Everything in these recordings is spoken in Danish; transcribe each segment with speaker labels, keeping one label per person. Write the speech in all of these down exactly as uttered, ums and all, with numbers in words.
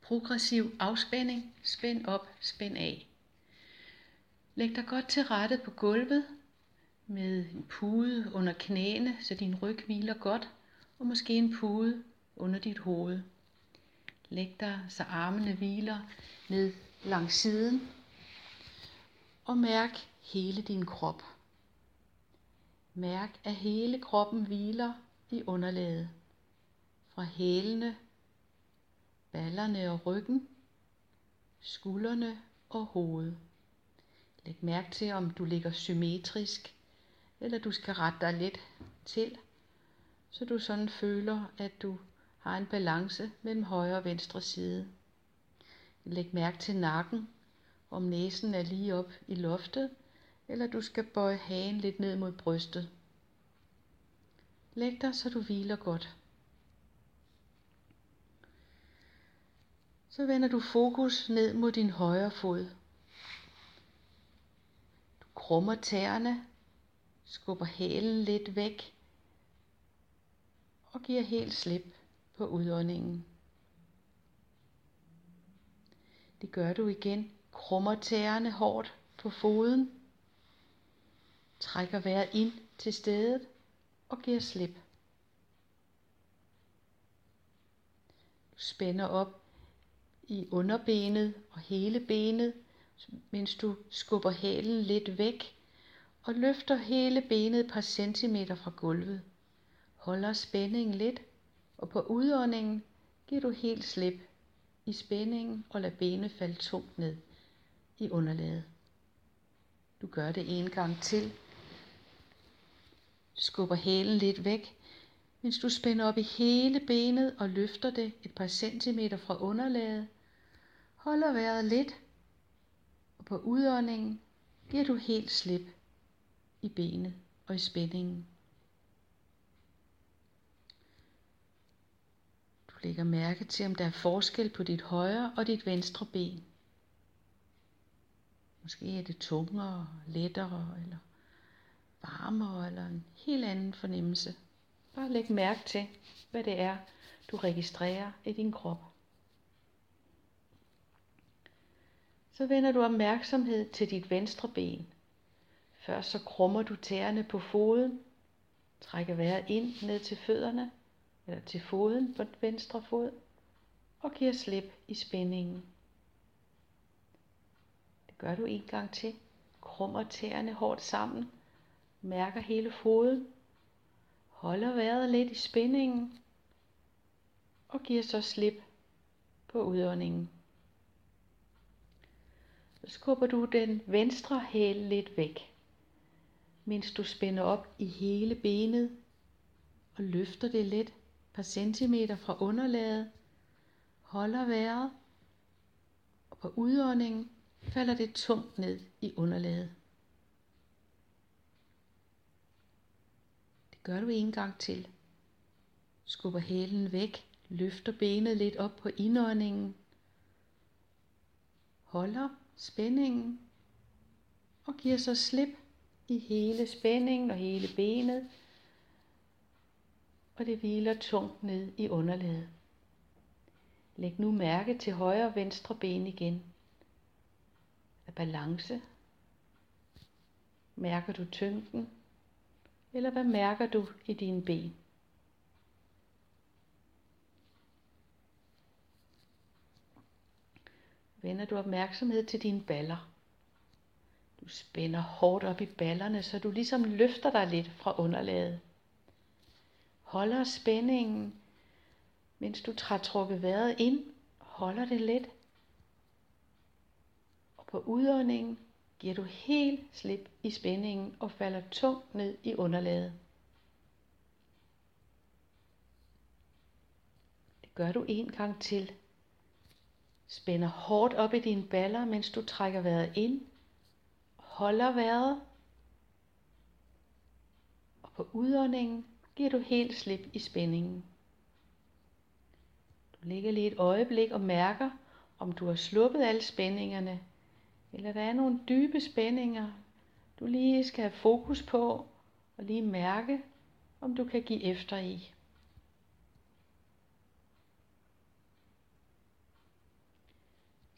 Speaker 1: progressiv afspænding. Spænd op, spænd af. Læg dig godt til rette på gulvet med en pude under knæene, så din ryg hviler godt, og måske en pude under dit hoved. Læg dig, så armene hviler ned langs siden, og mærk hele din krop. Mærk, at hele kroppen hviler i underlaget. Fra hælene, ballerne og ryggen, skuldrene og hovedet. Læg mærke til, om du ligger symmetrisk, eller du skal rette dig lidt til, så du sådan føler, at du har en balance mellem højre og venstre side. Læg mærke til nakken, om næsen er lige op i loftet, eller du skal bøje hagen lidt ned mod brystet. Læg dig, så du hviler godt. Så vender du fokus ned mod din højre fod. Du krummer tæerne, skubber hælen lidt væk og giver helt slip på udåndingen. Det gør du igen. Krummer tæerne hårdt på foden. Trækker vejret ind til stedet og giver slip. Du spænder op i underbenet og hele benet, mens du skubber hælen lidt væk og løfter hele benet et par centimeter fra gulvet. Holder spændingen lidt, og på udåndingen giver du helt slip i spændingen og lader benet falde tungt ned i underlaget. Du gør det en gang til. Skubber hælen lidt væk, mens du spænder op i hele benet og løfter det et par centimeter fra underlaget. Holder vejret lidt, og på udåndingen giver du helt slip i benet og i spændingen. Du lægger mærke til, om der er forskel på dit højre og dit venstre ben. Måske er det tungere, lettere eller varmere eller en helt anden fornemmelse. Bare læg mærke til, hvad det er, du registrerer i din krop. Så vender du opmærksomhed til dit venstre ben. Først så krummer du tæerne på foden, trækker vejret ind ned til fødderne, eller til foden på den venstre fod, og giver slip i spændingen. Det gør du en gang til. Krummer tæerne hårdt sammen, mærker hele foden, holder vejret lidt i spændingen, og giver så slip på udåndingen. Så skubber du den venstre hæl lidt væk, mens du spænder op i hele benet og løfter det lidt et par centimeter fra underlaget, holder vejret, og på udåndingen falder det tungt ned i underlaget. Det gør du en gang til. Skubber hælen væk, løfter benet lidt op på indåndingen, holder spændingen og giver så slip i hele spændingen og hele benet, og det hviler tungt ned i underlaget. Læg nu mærke til højre og venstre ben igen. Er balance? Mærker du tyngden? Eller hvad mærker du i dine ben? Vender du opmærksomhed til dine baller. Du spænder hårdt op i ballerne, så du ligesom løfter dig lidt fra underlaget. Holder spændingen, mens du træder trukket vejret ind, holder det lidt. Og på udåndingen giver du helt slip i spændingen og falder tungt ned i underlaget. Det gør du en gang til. Spænder hårdt op i dine baller, mens du trækker vejret ind, holder vejret, og på udåndingen giver du helt slip i spændingen. Du ligger lige et øjeblik og mærker, om du har sluppet alle spændingerne, eller der er nogle dybe spændinger, du lige skal have fokus på, og lige mærke, om du kan give efter i.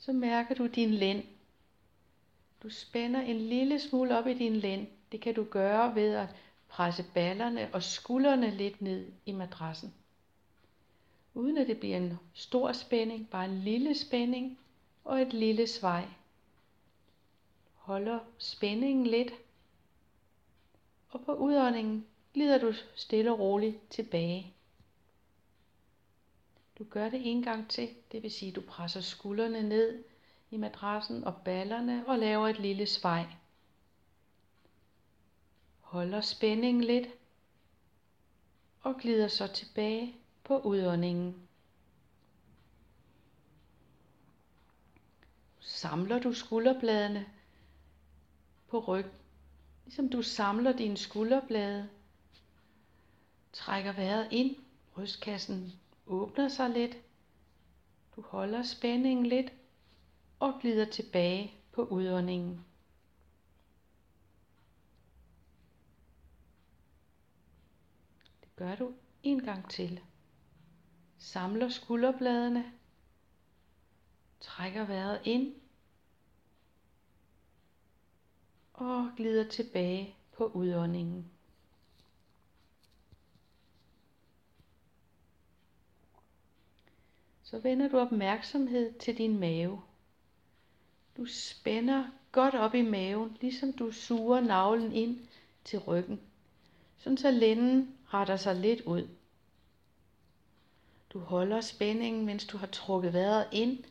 Speaker 1: så mærker du din lænd. Du spænder en lille smule op i din lænd. Det kan du gøre ved at presse ballerne og skuldrene lidt ned i madrassen. Uden at det bliver en stor spænding, bare en lille spænding og et lille svej. Holder spændingen lidt, og på udåndingen glider du stille og roligt tilbage. Du gør det en gang til, det vil sige, at du presser skuldrene ned i madrassen og ballerne og laver et lille svej. Holder spændingen lidt og glider så tilbage på udåndingen. Samler du skulderbladene på ryggen, ligesom du samler dine skulderblade. Trækker vejret ind, brystkassen åbner sig lidt. Du holder spændingen lidt og glider tilbage på udåndingen. Det gør du en gang til. Samler skulderbladene. Trækker vejret ind og glider tilbage på udåndingen. Så vender du opmærksomhed til din mave. Du spænder godt op i maven, ligesom du suger navlen ind til ryggen, sådan så lænden retter sig lidt ud. Du holder spændingen, mens du har trukket vejret ind,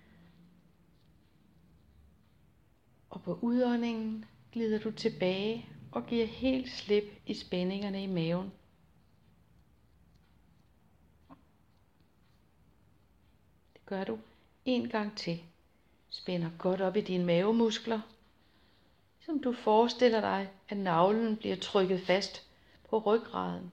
Speaker 1: og på udåndingen glider du tilbage og giver helt slip i spændingerne i maven. Det gør du en gang til. Spænder godt op i dine mavemuskler, som du forestiller dig, at navlen bliver trykket fast på ryggraden.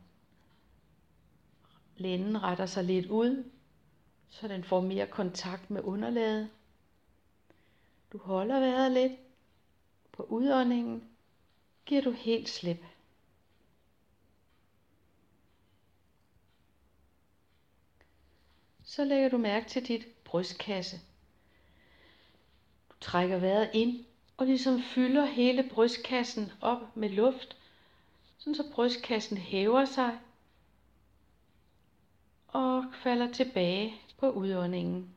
Speaker 1: Lænden retter sig lidt ud, så den får mere kontakt med underlaget. Du holder vejret lidt. På udåndingen giver du helt slip. Så lægger du mærke til dit brystkasse. Du trækker vejret ind og ligesom fylder hele brystkassen op med luft, sådan så brystkassen hæver sig og falder tilbage på udåndingen.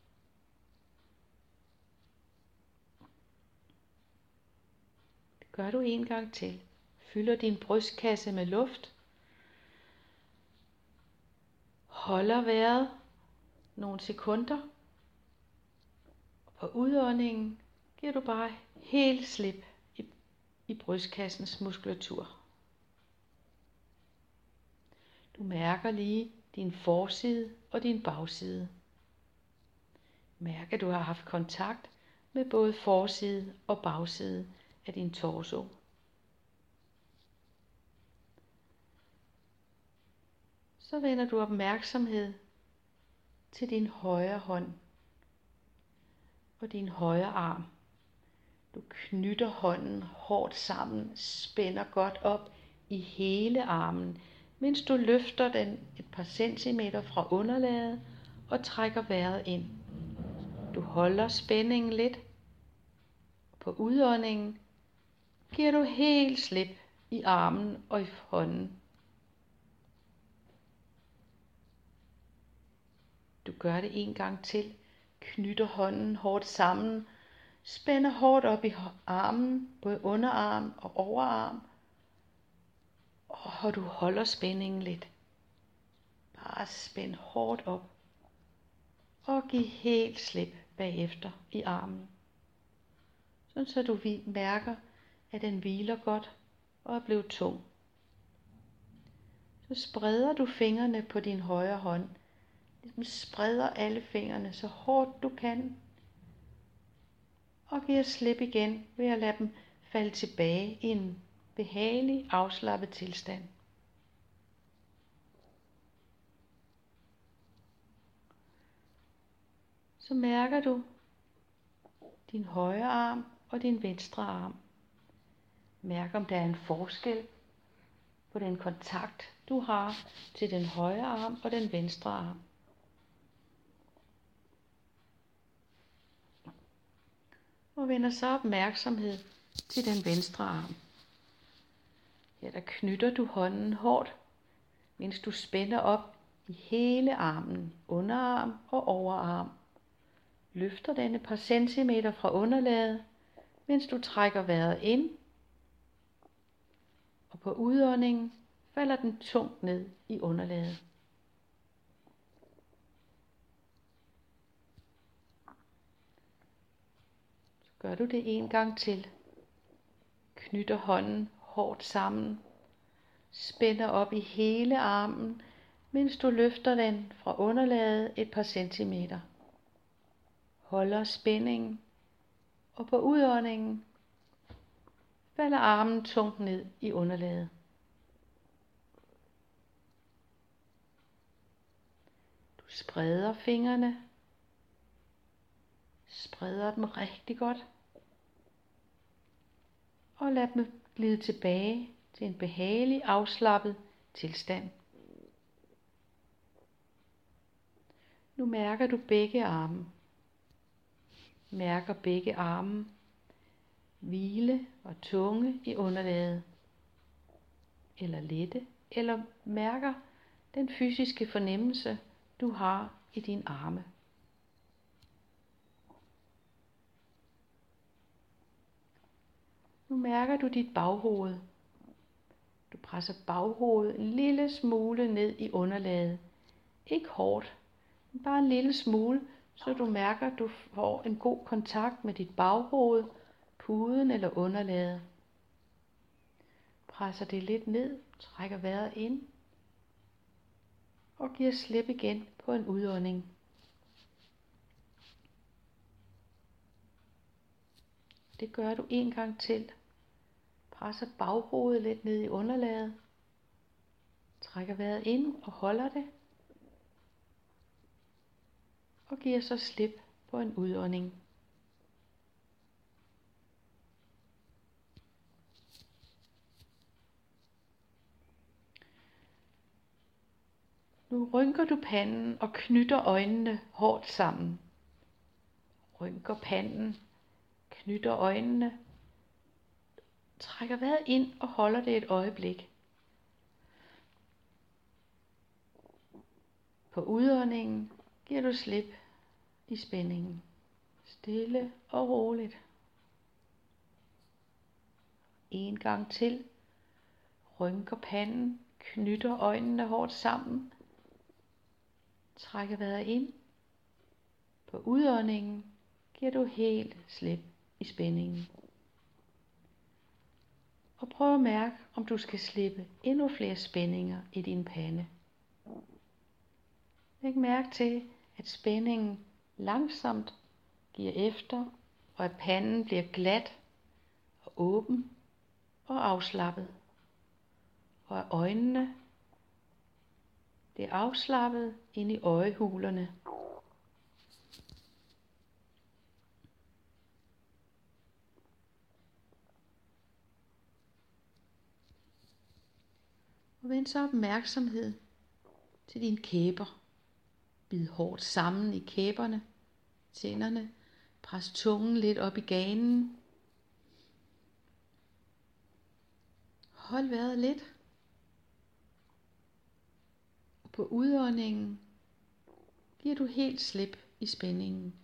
Speaker 1: Det gør du en gang til. Fylder din brystkasse med luft. Holder vejret nogle sekunder. Og på udåndingen giver du bare helt slip i, i brystkassens muskulatur. Du mærker lige din forside og din bagside. Mærk, at du har haft kontakt med både forside og bagside af din torso. Så vender du opmærksomhed til din højre hånd og din højre arm. Du knytter hånden hårdt sammen, spænder godt op i hele armen, mens du løfter den et par centimeter fra underlaget og trækker vejret ind. Du holder spændingen lidt. På udåndingen giver du helt slip i armen og i hånden. Du gør det en gang til. Knytter hånden hårdt sammen. Spænder hårdt op i armen, både underarm og overarm. Og du holder spændingen lidt. Bare spænd hårdt op. Og giv helt slip bagefter i armen. Sådan så du mærker, at den hviler godt og er blevet tung. Så spreder du fingrene på din højre hånd. Ligesom spreder alle fingrene så hårdt du kan. Og giver slip igen ved at lade dem falde tilbage i en behagelig, afslappet tilstand. Så mærker du din højre arm og din venstre arm. Mærk om der er en forskel på den kontakt du har til den højre arm og den venstre arm. Og vender så opmærksomhed til den venstre arm. Her der knytter du hånden hårdt, mens du spænder op i hele armen, underarm og overarm. Løfter den et par centimeter fra underlaget, mens du trækker vejret ind. Og på udåndingen falder den tungt ned i underlaget. Så gør du det en gang til. Knytter hånden hårdt sammen. Spænder op i hele armen, mens du løfter den fra underlaget et par centimeter. Holder spændingen, og på udåndingen falder armen tungt ned i underlaget. Du spreder fingrene. Spreder dem rigtig godt. Og lad dem glide tilbage til en behagelig afslappet tilstand. Nu mærker du begge arme. Mærker begge arme. Hvile og tunge i underlaget. Eller lette. Eller mærker den fysiske fornemmelse, du har i dine arme. Nu mærker du dit baghoved. Du presser baghovedet en lille smule ned i underlaget. Ikke hårdt, men bare en lille smule, så du mærker, at du får en god kontakt med dit baghoved, puden eller underlaget. Presser det lidt ned, trækker vejret ind og giver slip igen på en udånding. Det gør du en gang til. Presser baghovedet lidt ned i underlaget. Trækker vejret ind og holder det. Og giver så slip på en udånding. Nu rynker du panden og knytter øjnene hårdt sammen. Rynker panden, knytter øjnene. Trækker vejret ind og holder det et øjeblik. På udåndingen giver du slip i spændingen. Stille og roligt. En gang til. Rynker panden, knytter øjnene hårdt sammen. Trækker vejret ind. På udåndingen giver du helt slip i spændingen. Og prøv at mærke, om du skal slippe endnu flere spændinger i din pande. Læg mærke til, at spændingen langsomt giver efter, og at panden bliver glat og åben og afslappet. Og at øjnene det er afslappet ind i øjehulerne. Og vend så opmærksomhed til dine kæber. Bid hårdt sammen i kæberne, tænderne. Pres tungen lidt op i ganen. Hold vejret lidt. Og på udåndingen giver du helt slip i spændingen.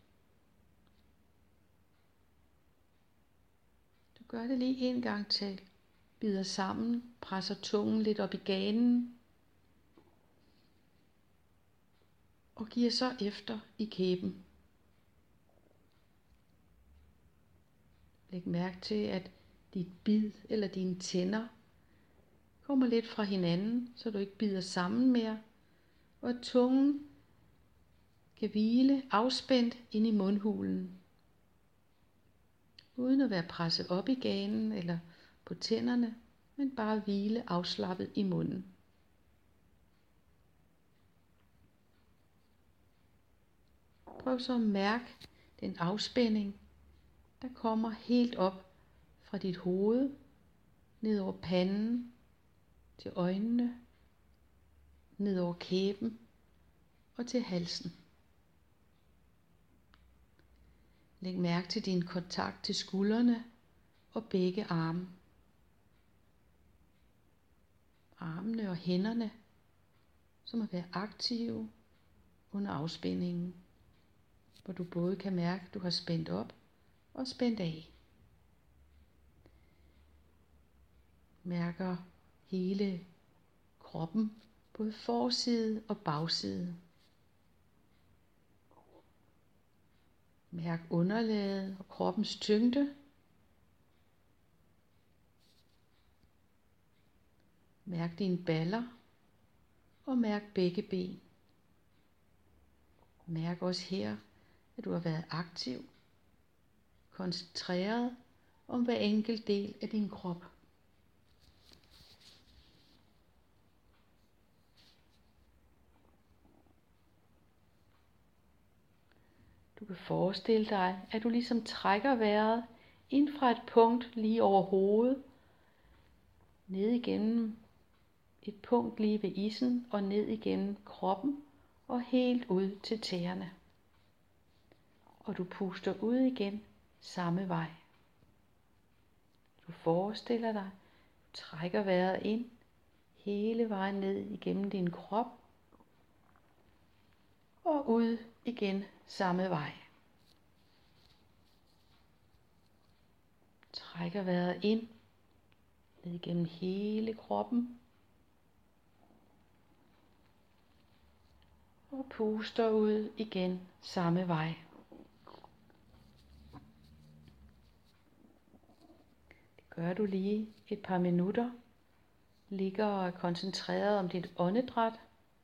Speaker 1: Du gør det lige en gang til. Bider sammen, presser tungen lidt op i ganen. Og giver så efter i kæben. Læg mærke til, at dit bid eller dine tænder kommer lidt fra hinanden, så du ikke bider sammen mere. Og at tungen kan hvile afspændt ind i mundhulen. Uden at være presset op i ganen eller på tænderne, men bare hvile afslappet i munden. Prøv så at mærke den afspænding, der kommer helt op fra dit hoved, ned over panden, til øjnene, ned over kæben og til halsen. Læg mærke til din kontakt til skuldrene og begge arme. Armene og hænderne, som at være aktive under afspændingen, hvor du både kan mærke, at du har spændt op og spændt af. Mærker hele kroppen, både forside og bagside. Mærk underlaget og kroppens tyngde. Mærk dine baller og mærk begge ben. Mærk også her, at du har været aktiv, koncentreret om hver enkelt del af din krop. Du kan forestille dig, at du ligesom trækker vejret ind fra et punkt lige over hovedet, ned igennem et punkt lige ved issen og ned igennem kroppen og helt ud til tæerne. Og du puster ud igen samme vej. Du forestiller dig, du trækker vejret ind hele vejen ned igennem din krop og ud igen samme vej. Trækker vejret ind ned igennem hele kroppen og puster ud igen samme vej. Det gør du lige et par minutter. Ligger og er koncentreret om dit åndedræt.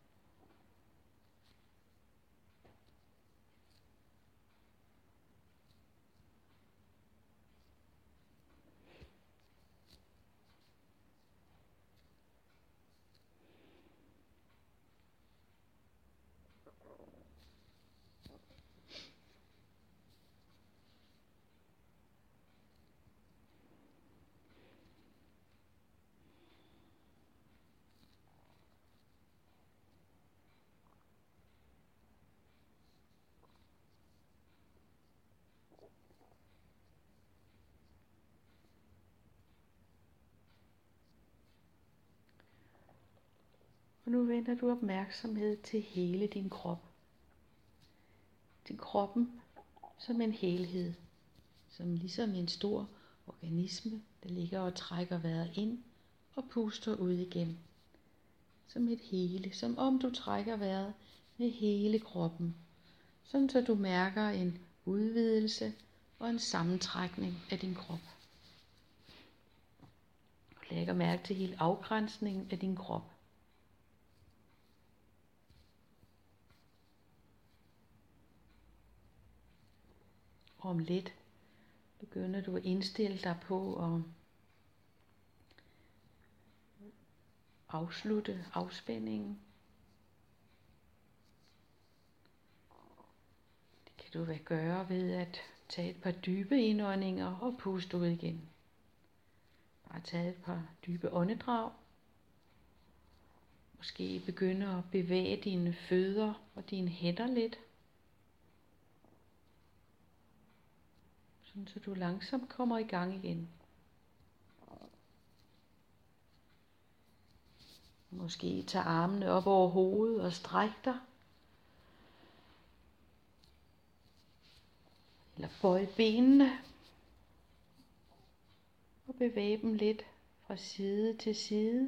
Speaker 1: Og nu vender du opmærksomhed til hele din krop. Til kroppen som en helhed. Som ligesom en stor organisme, der ligger og trækker vejret ind og puster ud igen. Som et hele, som om du trækker vejret med hele kroppen. Sådan så du mærker en udvidelse og en sammentrækning af din krop. Du lægger mærke til hele afgrænsningen af din krop. Og om lidt begynder du at indstille dig på at afslutte afspændingen. Det kan du gøre ved at tage et par dybe indåndinger og puste ud igen. Bare tage et par dybe åndedrag. Måske begynde at bevæge dine fødder og dine hænder lidt. Sådan så du langsomt kommer i gang igen. Måske tage armene op over hovedet og stræk dig. Eller bøj benene. Og bevæge dem lidt fra side til side.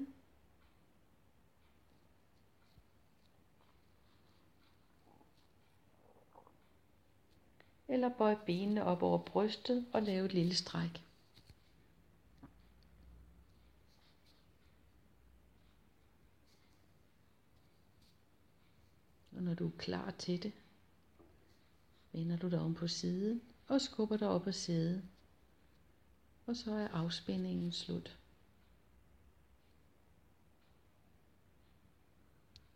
Speaker 1: Eller bøj benene op over brystet og lave et lille stræk. Og når du er klar til det, vender du dig om på siden og skubber dig op på sædet. Og så er afspændingen slut.